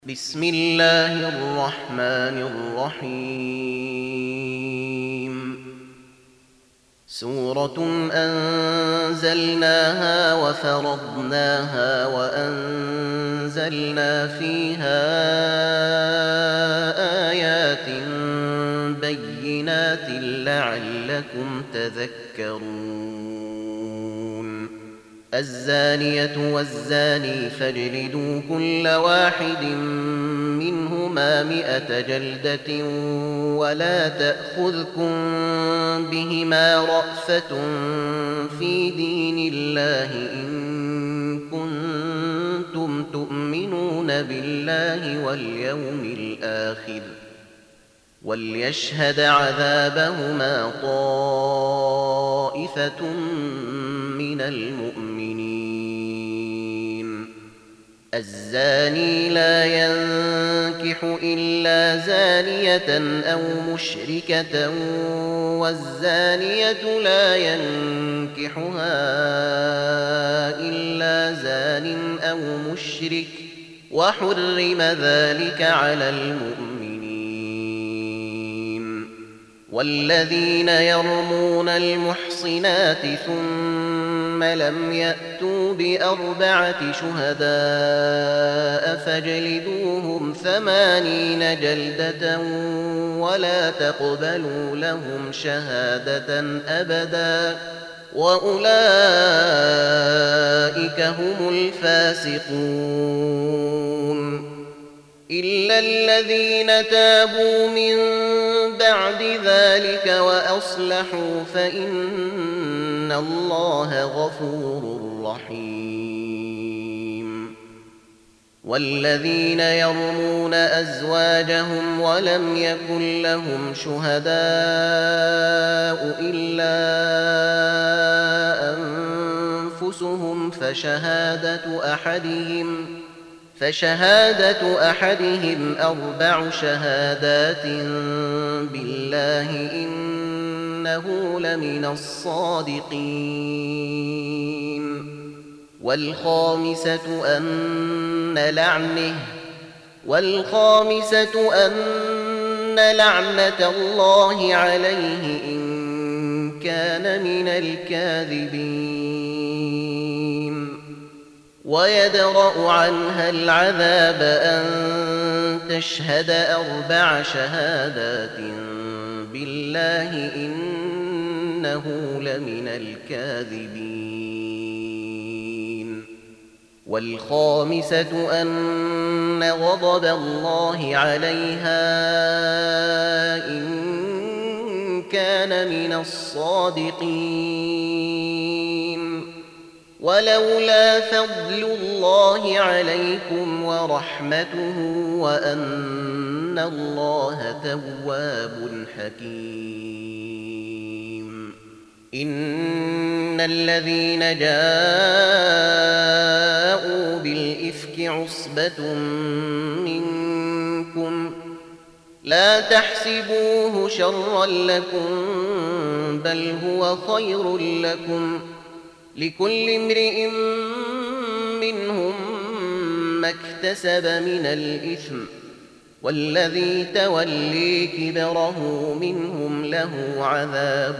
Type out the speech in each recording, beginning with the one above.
بسم الله الرحمن الرحيم سورة أنزلناها وفرضناها وأنزلنا فيها آيات بينات لعلكم تذكرون الزانية والزاني فاجلدوا كل واحد منهما 100 جلدة ولا تأخذكم بهما رأفة في دين الله إن كنتم تؤمنون بالله واليوم الآخر وليشهد عذابهما طائفة من المؤمنين الزاني لا ينكح إلا زانية أو مشركة والزانية لا ينكحها إلا زان أو مشرك وحرم ذلك على المؤمنين والذين يرمون المحصنات ثم لم يأتوا ب4 شهداء فاجلدوهم 80 جلدة ولا تقبلوا لهم شهادة أبدا وأولئك هم الفاسقون إلا الذين تابوا من بعد ذلك وأصلحوا فإن الله غفور رحيم والذين يرمون أزواجهم ولم يكن لهم شهداء إلا أنفسهم فشهادة أحدهم 4 شهادات بالله إنه لمن الصادقين والخامسة أن لعنة الله عليه إن كان من الكاذبين ويدرأ عنها العذاب أن تشهد 4 شهادات بالله إنه لمن الكاذبين والخامسة أن غضب الله عليها إن كان من الصادقين ولولا فضل الله عليكم ورحمته وأن الله تواب حكيم إن الذين جاءوا بالإفك عصبة منكم لا تحسبوه شرا لكم بل هو خير لكم لكل امرئ منهم ما اكتسب من الإثم والذي تولي كبره منهم له عذاب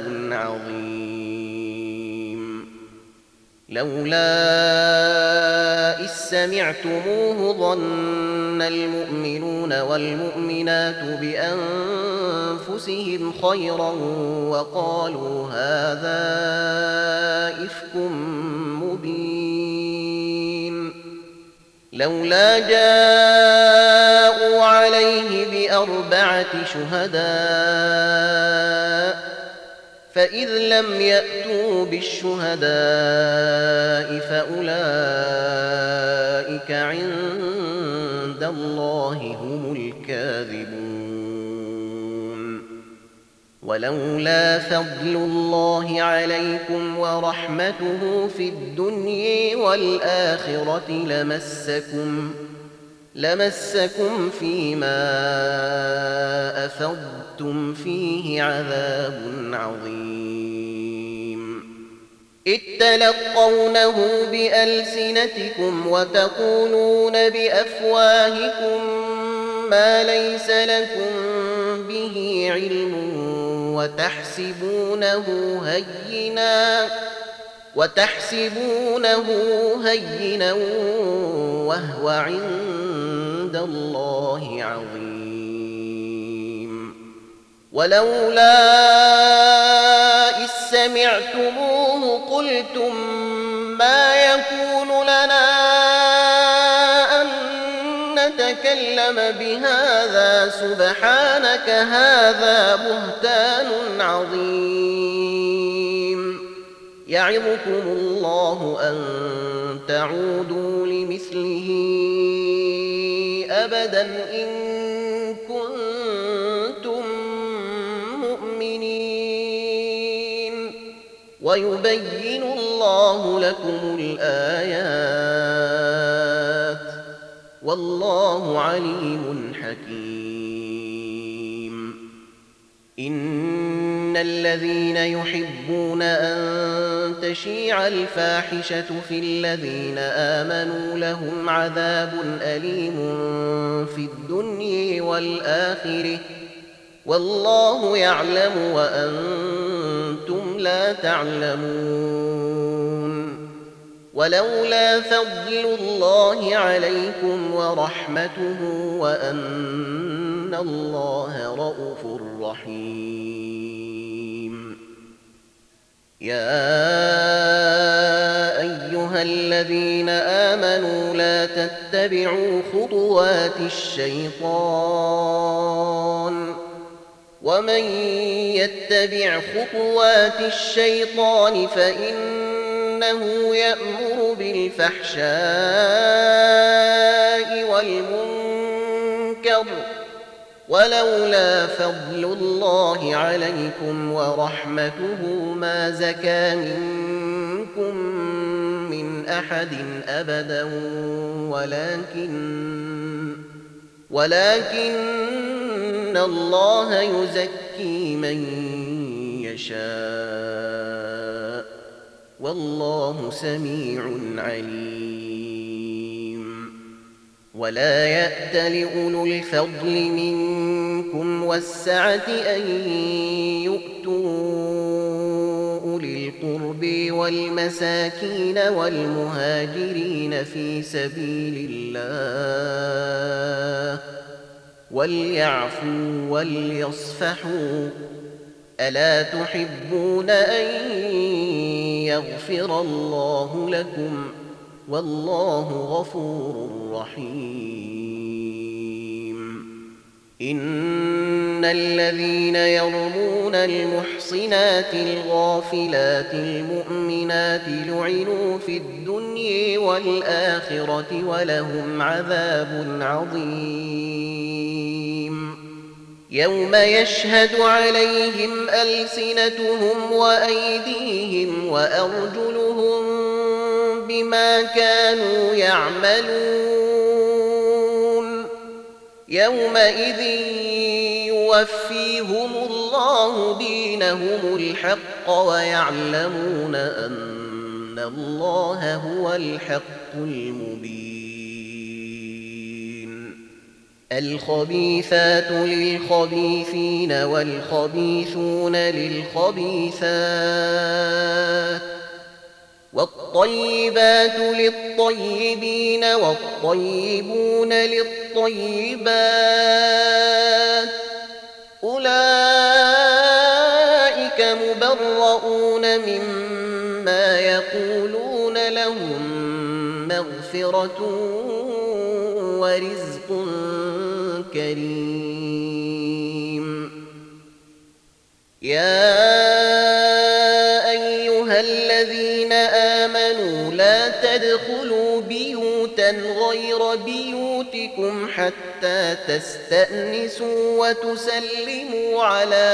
عظيم لولا إذ سمعتموه ظن المؤمنون والمؤمنات بأنفسهم خيرا وقالوا هذا إفك مبين لولا جاءوا عليه ب4 شهداء فإذ لم يأتوا بالشهداء فأولئك عند الله هم الكاذبون ولولا فضل الله عليكم ورحمته في الدنيا والآخرة لمسكم فيما أفضتم فيه عذاب عظيم إذ تلقونه بألسنتكم وتقولون بأفواهكم ما ليس لكم به علم وتحسبونه هينا وهو عند الله عظيم. ولولا إذ سمعتموه قلتم ما يكون لنا أن نتكلم بهذا سبحانك هذا بهتان عظيم. يعظكم الله أن تعودوا لمثله أبدا إن كنتم مؤمنين. ويبين الله لكم الآيات والله عليم حكيم. إن الذين يحبون أن تشيع الفاحشة في الذين آمنوا لهم عذاب أليم في الدنيا والآخرة والله يعلم وأنتم لا تعلمون. ولولا فضل الله عليكم ورحمته وأن الله رءوف رحيم. يا أيها الذين آمنوا لا تتبعوا خطوات الشيطان ومن يتبع خطوات الشيطان فإنه يأمر بالفحشاء والمنكر. ولولا فضل الله عليكم ورحمته ما زكى منكم من أحد أبدا ولكن الله يزكي من يشاء والله سميع عليم. ولا يأت لأولو الفضل منكم والسعة أن يؤتوا أولي القرب والمساكين والمهاجرين في سبيل الله وليعفوا وليصفحوا ألا تحبون أن يغفر الله لكم والله غفور رحيم. إن الذين يرمون المحصنات الغافلات المؤمنات لعنوا في الدنيا والآخرة ولهم عذاب عظيم. يوم يشهد عليهم ألسنتهم وأيديهم وأرجلهم بما كانوا يعملون. يومئذ يوفيهم الله دينهم الحق ويعلمون أن الله هو الحق المبين. الخبيثات للخبيثين والخبيثون للخبيثات والطيبات للطيبين والطيبون للطيبات أولئك مبرؤون مما يقولون لهم مغفرة ورزق كريم. يا أيها الذين آمنوا لا تدخلوا بيوتا غير بيوتكم حتى تستأنسوا وتسلموا على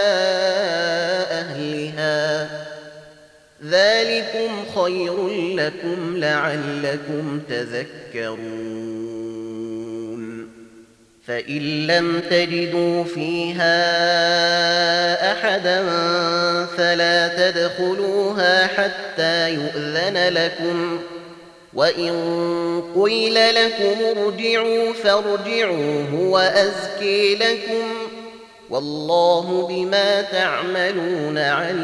أهلها ذلكم خير لكم لعلكم تذكرون. فإن لم تجدوا فيها أحدا فلا تدخلوها حتى يؤذن لكم، وإن قيل لكم ارجعوا فارجعوا هو أزكي لكم، والله بما تعملون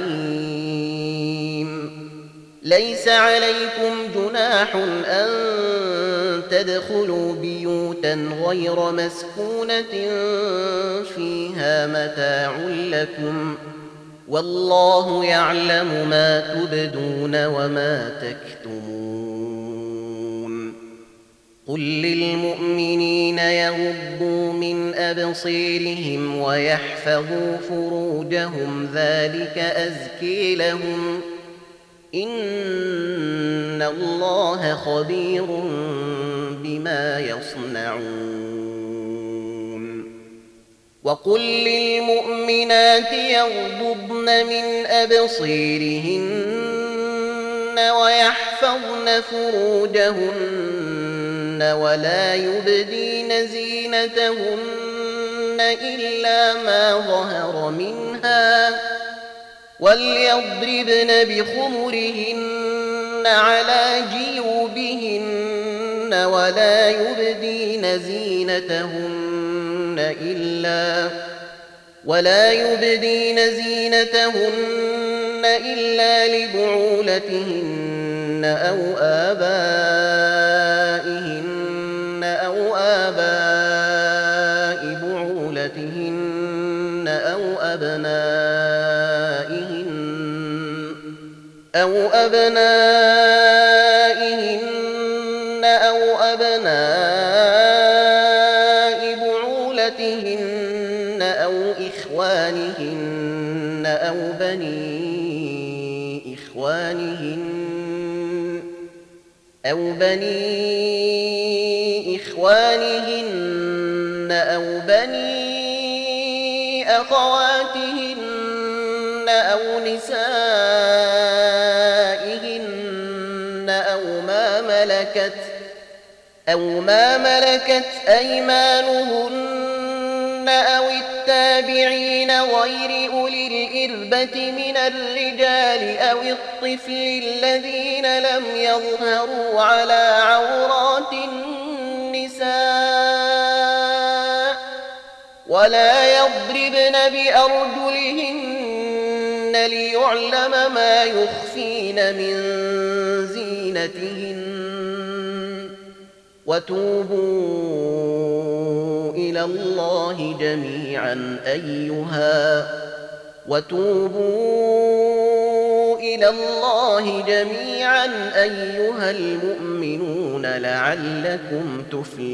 عليم. ليس عليكم جناح أن تدخلوا بيوتا غير مسكونة فيها متاع لكم، والله يعلم ما تبدون وما تكتمون. قل للمؤمنين يغضوا من أبصيرهم ويحفظوا فروجهم ذلك أزكي لهم، إن الله خبير بما يصنعون. وقل للمؤمنات يغضضن من أبصيرهن ويحفظن فروجهن ولا يبدين زينتهن إلا ما ظهر منها، وليضربن بخمرهن على جيوبهن ولا يبدين زينتهن إلا لبعولتهن أو آباء بعولتهن أو أبنائهن أو أبناء بعولتهن أو إخوانهن أو بني إخوانهن أو بني أخواتهن أو نسائهن أو ما ملكت أيمانهن أو التابعين غير أولي الإربة من الرجال أو الطفل الذين لم يظهروا على عورات النساء، ولا يضربن بأرجلهن ليعلم ما يخفين من زينتهن. وتوبوا إلى الله جميعا أيها المؤمنون لعلكم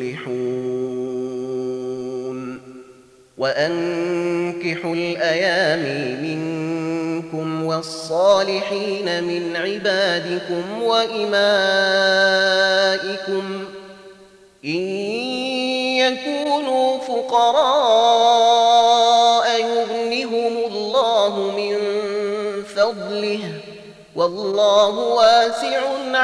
تفلحون. وأنكحوا الأيام منكم والصالحين من عبادكم وإمائكم إن يكونوا فقراء يغنهم الله من فضله، والله واسع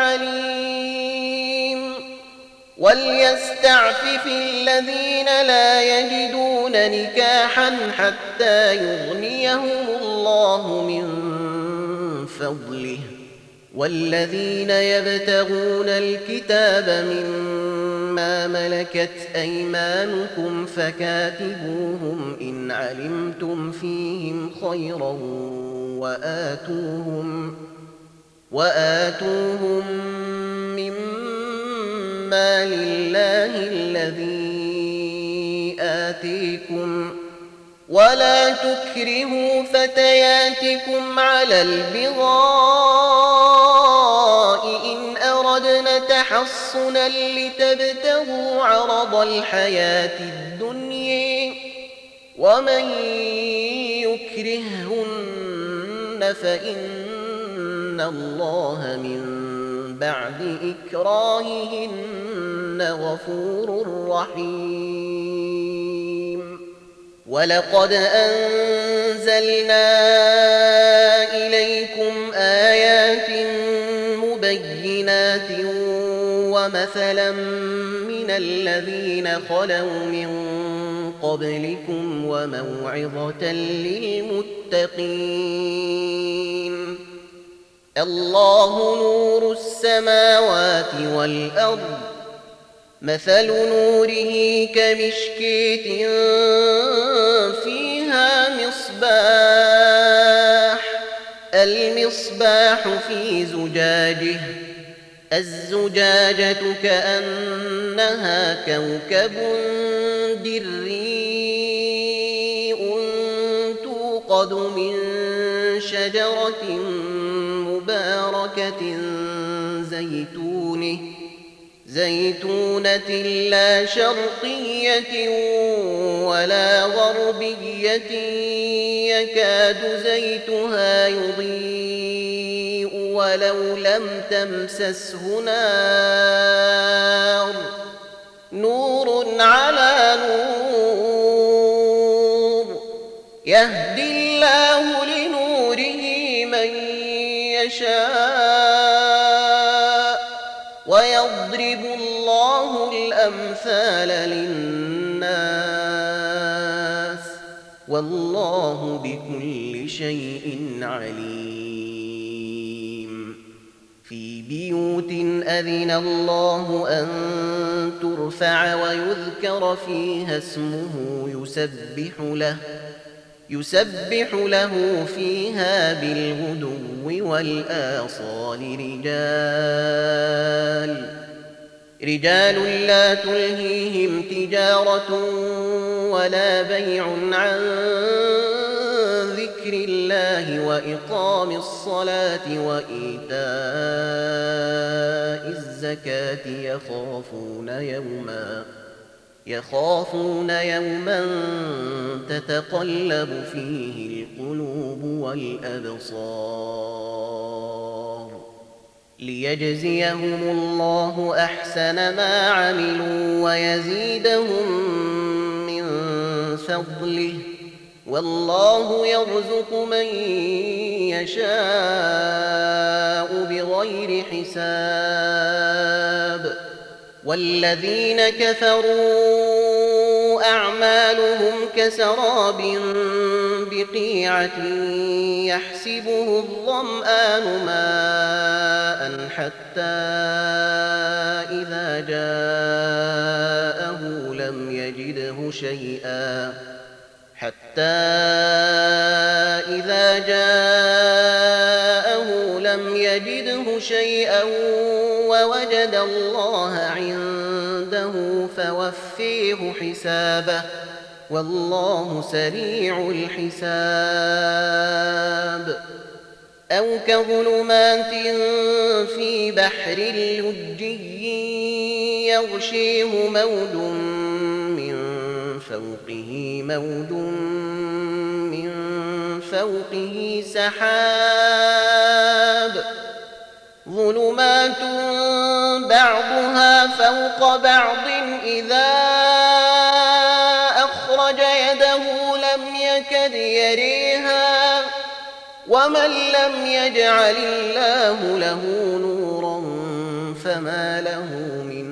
عليم. وليستعفف الذين لا يجدون نكاحا حتى يغنيهم الله من فضله، والذين يبتغون الكتاب مما ملكت أيمانكم فكاتبوهم إن علمتم فيهم خيرا وآتوهم مما لله الذي آتيكم، ولا تكرهوا فتياتكم على البغاء إن أردنا تحصنا لتبتغوا عرض الحياة الدنيا، ومن يكرههن فإن الله من بعد إكراههن غفور رحيم. ولقد أنزلنا إليكم آيات مبينات ومثلا من الذين خلوا من قبلكم وموعظة للمتقين. الله نور السماوات والأرض، مثل نوره كمشكاة فيها المصباح في زجاجه، الزجاجة كأنها كوكب دري توقد من شجرة مباركة زيتونة لا شرقية ولا غربية يكاد زيتها يضيء ولو لم تمسسه نار، نور على نور، يهدي الله لنوره من يشاء ويضرب الله الأمثال للناس والله بكل شيء عليم. في بيوت أذن الله أن ترفع ويذكر فيها اسمه يسبح له فيها بالغدو والآصال رجال لا تلهيهم تجارة ولا بيع عن ذكر الله وإقام الصلاة وإيتاء الزكاة يخافون يوما تتقلب فيه القلوب والأبصار، ليجزيهم الله أحسن ما عملوا ويزيدهم من فضله، والله يرزق من يشاء بغير حساب. والذين كفروا أعمالهم كسراب بقيعة يحسبه الظمآن ماء حتى إذا جاءه لم يجده شيئا ووجد الله عنده فوفيه حسابه والله سريع الحساب. أو كظلمات في بحر لجي يغشيه موج من فوقه سحاب، ظلمات بعضها فوق بعض إذا أخرج يده لم يكد يريها، ومن لم يجعل الله له نورا فما له من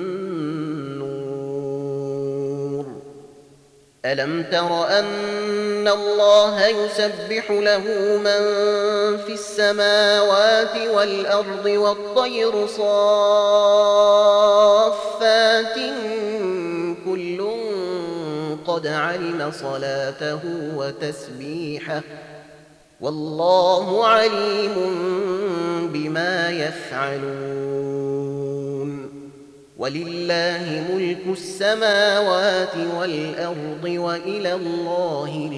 نور. ألم تر أن الله يسبح له من في السماوات والأرض والطير صافات كل قد علم صلاته وتسبيحه والله عليم بما يفعلون. ولله ملك السماوات والأرض وإلى الله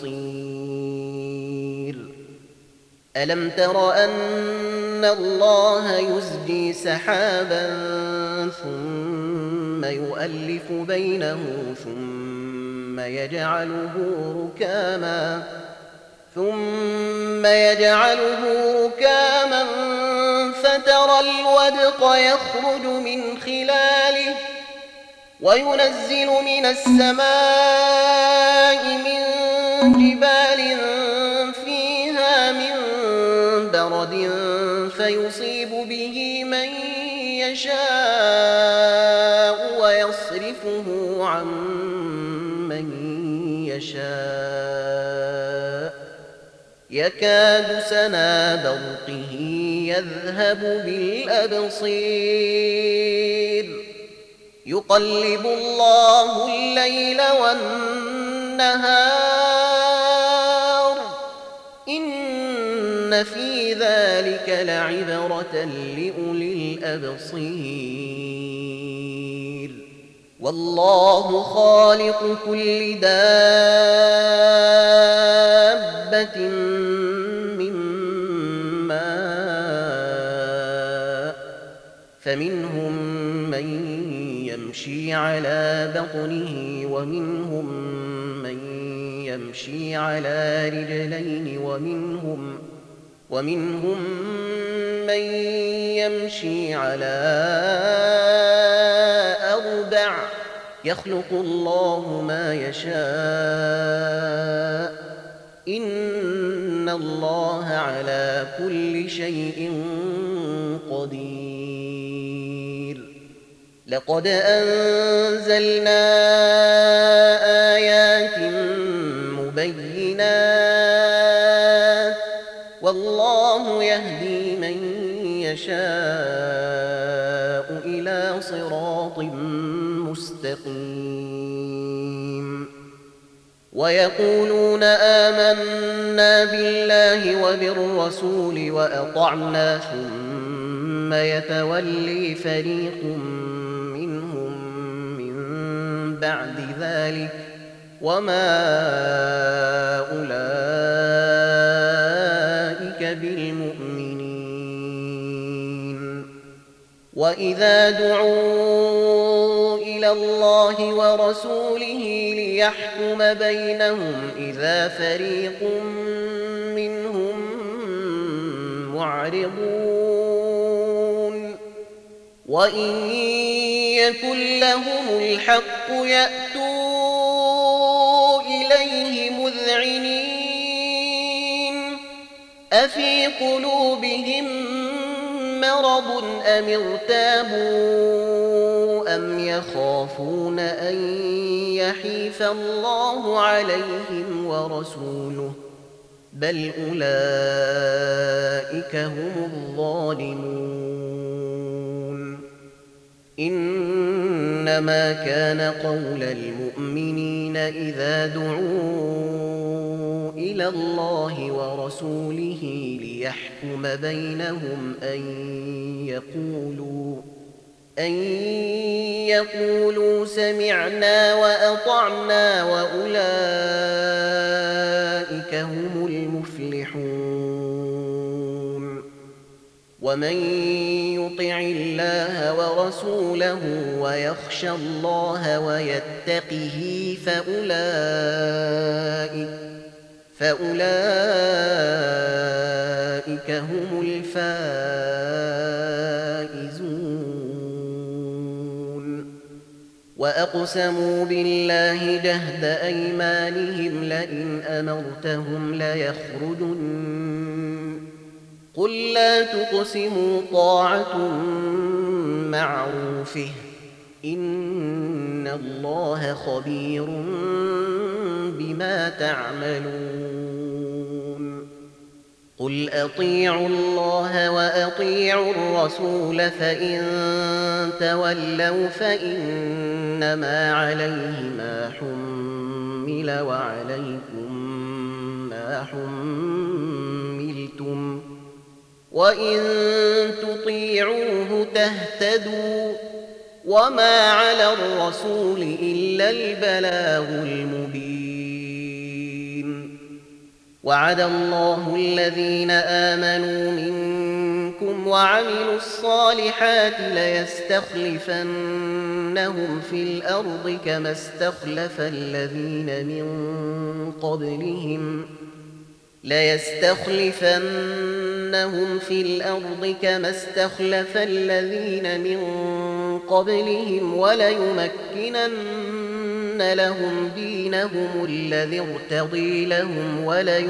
المصير. ألم تر أن الله يزجي سحابا ثم يؤلف بينه ثم يجعله ركاما فترى الودق يخرج من خلاله وينزل من السماء من جبال فيها من برد فيصيب به من يشاء ويصرفه عن من من يشاء يكاد سنا برقه يذهب بالأبصير يقلب الله الليل والنهار إن في ذلك لعبرة لأولي الأبصير والله خالق كل دابة من ماء فمنهم من يمشي على بطنه ومنهم من يمشي على رجلين ومنهم من يمشي على أربع يخلق الله ما يشاء إن الله على كل شيء قدير لقد أنزلنا آيات مبينات والله يهدي من يشاء إلى صراط مستقيم ويقولون آمنا بالله وبالرسول وأطعنا ثم يتولي فريق منهم من بعد ذلك وما أولئك بالمؤمنين وإذا دعوا إلى الله ورسوله ليحكم بينهم إذا فريق منهم معرضون وإن يكن لهم الحق يأتوا إليه مذعنين أفي قلوبهم مرض أم ارتابوا أم يخافون أن يحيف الله عليهم ورسوله بل أولئك هم الظالمون إنما كان قول المؤمنين إذا دعوا إلى الله ورسوله ليحكم بينهم أن يقولوا سمعنا وأطعنا وأولئك هم المفلحون ومن يطع الله ورسوله ويخشى الله ويتقه فأولئك هم الفائزون وأقسموا بالله جهد أيمانهم لئن أمرتهم ليخرجن قل لا تقسموا طاعة معروفه إن الله خبير بما تعملون قل أطيعوا الله وأطيعوا الرسول فإن تولوا فإنما عليه ما حمل وعليكم ما حملتم وإن تطيعوه تهتدوا وما على الرسول إلا البلاغ المبين وعد الله الذين آمنوا منكم وعملوا الصالحات ليستخلفنهم في الأرض كما استخلف الذين من قبلهم وليمكنن لهم دينهم الذي ارتضي لهم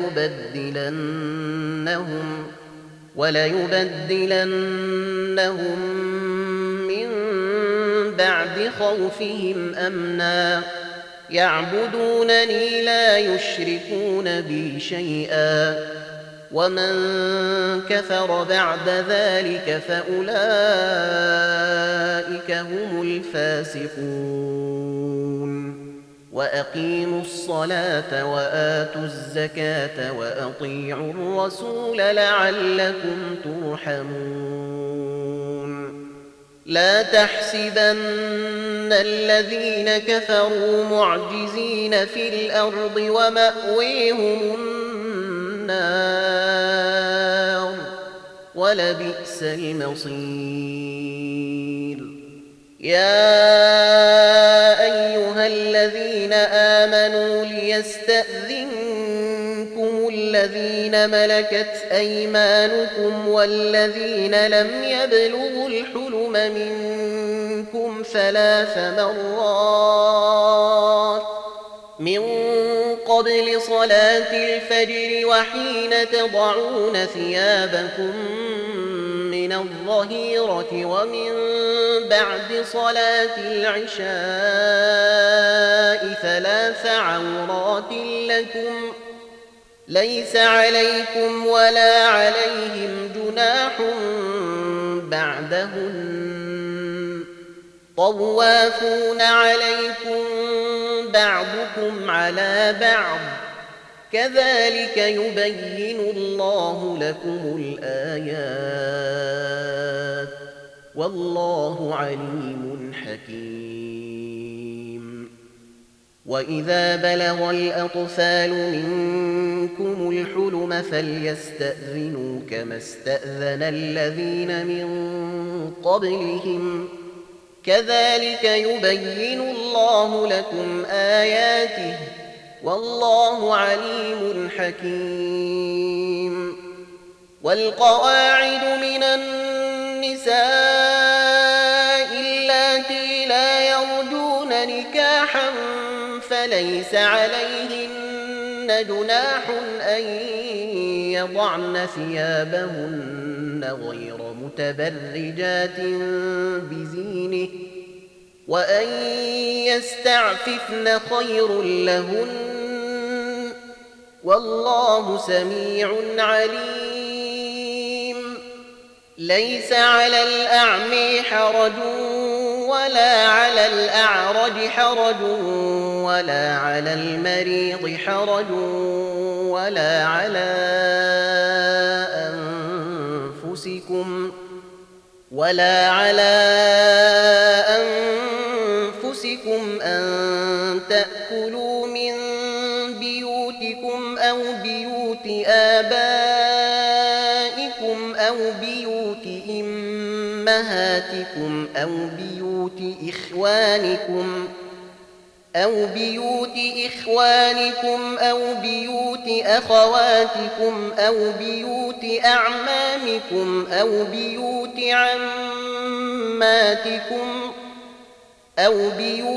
وليبدلنهم من بعد خوفهم أمنا يعبدونني لا يشركون بي شيئا ومن كفر بعد ذلك فأولئك هم الفاسقون وأقيموا الصلاة وآتوا الزكاة وأطيعوا الرسول لعلكم ترحمون لا تحسبن الذين كفروا معجزين في الأرض ومأويهم النار ولبئس المصير يا أيها الذين آمنوا ليستأذنكم الذين ملكت أيمانكم والذين لم يبلغوا الحلم منكم 3 مرات من قبل صلاة الفجر وحين تضعون ثيابكم من الظهيرة ومن بعد صلاة العشاء 3 عورات لكم ليس عليكم ولا عليهم جناح بعدهن طوافون عليكم بعضكم على بعض كذلك يبين الله لكم الآيات والله عليم حكيم وإذا بلغ الأطفال منكم الحلم فليستأذنوا كما استأذن الذين من قبلهم كذلك يبين الله لكم آياته والله عليم حكيم والقواعد من النساء اللاتي لا يرجون نكاحا فليس عليهن جناح أن يضعن ثيابهن غير متبرجات بزينه وأن يستعففن خير لهن والله سميع عليم ليس على الأعمى حرج ولا على الأعرج حرج ولا على المريض حرج ولا على أنفسكم أن تأكلوا من بيوتكم أو بيوت آبائكم أو بيوت أمهاتكم أو بيوت إخوانكم أو بيوت أخواتكم أو بيوت أعمامكم أو بيوت عماتكم أو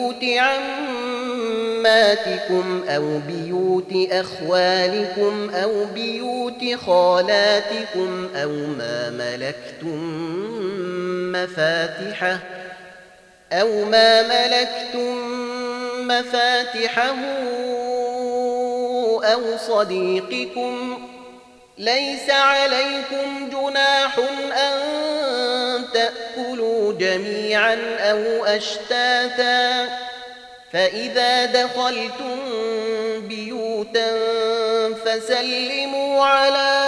بيوت أخوالكم أو بيوت خالاتكم أو ما ملكتم مفاتحه أو صديقكم ليس عليكم جناح أن تأكلوا جميعا أو أشتاتا فإذا دخلتم بيوتا فسلموا على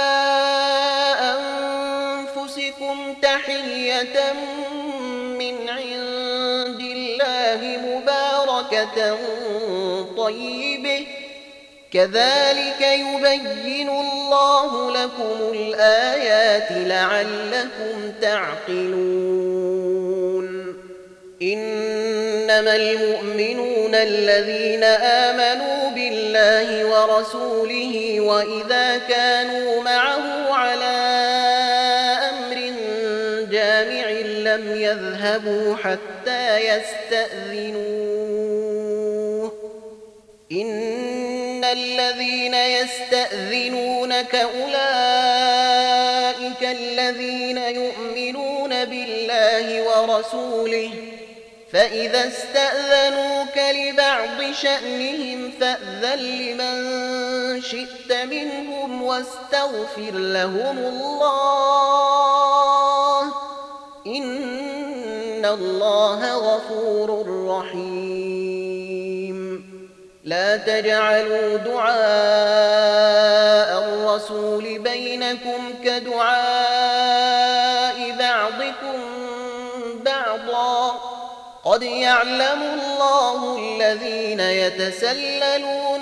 أنفسكم تحية من عند الله مباركة طيبة كذلك يبين الله لكم الآيات لعلكم تعقلون إنما المؤمنون الذين آمنوا بالله ورسوله وإذا كانوا معه على أمر جامع لم يذهبوا حتى يستأذنوه إن الذين يستأذنونك أولئك الذين يؤمنون بالله ورسوله فإذا استأذنوك لبعض شأنهم فأذن لمن شئت منهم واستغفر لهم الله إن الله غفور رحيم. لا تجعلوا دعاء الرسول بينكم كدعاء بعضكم بعضا قد يعلم الله الذين يتسللون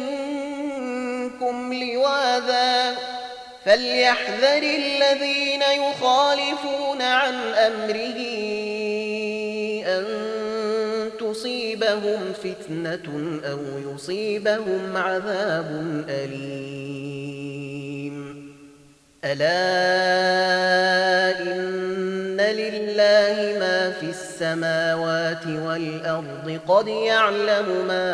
منكم لواذا فليحذر الذين يخالفون عن أمره أن تصيبهم فتنة أو يصيبهم عذاب أليم. ألا إن لله ما في السماوات والأرض قد يعلم ما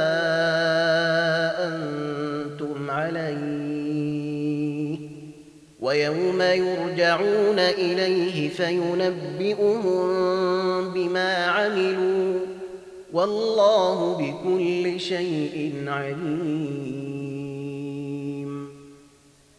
أنتم عليه ويوم يرجعون إليه فينبئهم بما عملوا والله بكل شيء عليم.